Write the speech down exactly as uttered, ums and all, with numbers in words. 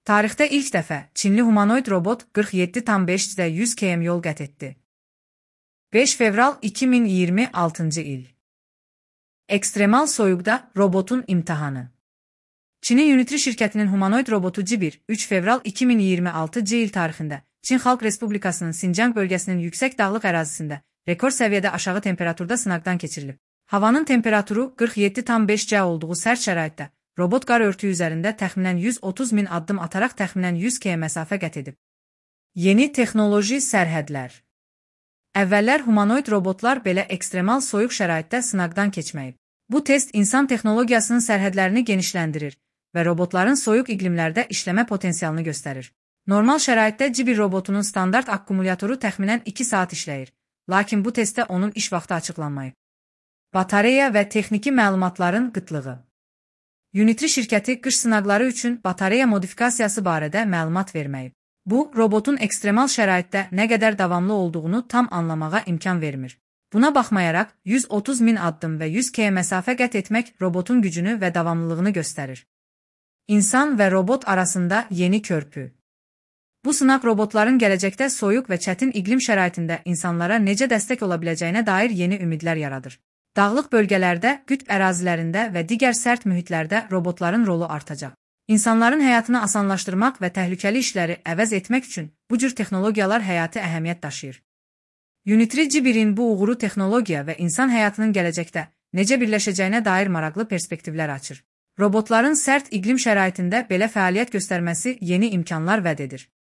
Tarixdə ilk dəfə Çinli humanoid robot qırx yeddi tam beşdə yüz kilometr yol qət etdi. beş fevral iki min iyirmi altıncı il. Ekstremal soyuqda robotun imtihanı. Çinin Unitri şirkətinin humanoid robotu Cibir üç fevral iki min iyirmi altıncı il tarixində Çin Xalq Respublikasının Sincan bölgəsinin yüksək dağlıq ərazisində rekord səviyyədə aşağı temperaturda sınaqdan keçirilib. Havanın temperaturu qırx yeddi tam beş C olduğu sərt şəraitdə robot qar örtüyü üzərində təxminən yüz otuz min addım ataraq təxminən yüz kilometr məsafə qət edib. Yeni texnoloji sərhədlər. Əvvəllər humanoid robotlar belə ekstremal soyuq şəraitdə sınaqdan keçməyib. Bu test insan texnologiyasının sərhədlərini genişləndirir və robotların soyuq iqlimlərdə işləmə potensialını göstərir. Normal şəraitdə Cibir robotunun standart akkumulatoru təxminən iki saat işləyir, lakin bu testdə onun iş vaxtı açıqlanmayıb. Batareya və texniki məlumatların qıtlığı. Unitri şirkəti qış sınaqları üçün batareya modifikasiyası barədə məlumat verməyib. Bu, robotun ekstremal şəraitdə nə qədər davamlı olduğunu tam anlamağa imkan vermir. Buna baxmayaraq, yüz otuz min addım və yüz kilometr məsafə qət etmək robotun gücünü və davamlılığını göstərir. İnsan və robot arasında yeni körpü. Bu sınaq robotların gələcəkdə soyuq və çətin iqlim şəraitində insanlara necə dəstək ola biləcəyinə dair yeni ümidlər yaradır. Dağlıq bölgələrdə, qütb ərazilərində və digər sərt mühitlərdə robotların rolu artacaq. İnsanların həyatını asanlaşdırmaq və təhlükəli işləri əvəz etmək üçün bu cür texnologiyalar həyati əhəmiyyət daşıyır. Unitri Cibirin bu uğuru texnologiya və insan həyatının gələcəkdə necə birləşəcəyinə dair maraqlı perspektivlər açır. Robotların sərt iqlim şəraitində belə fəaliyyət göstərməsi yeni imkanlar vəd edir.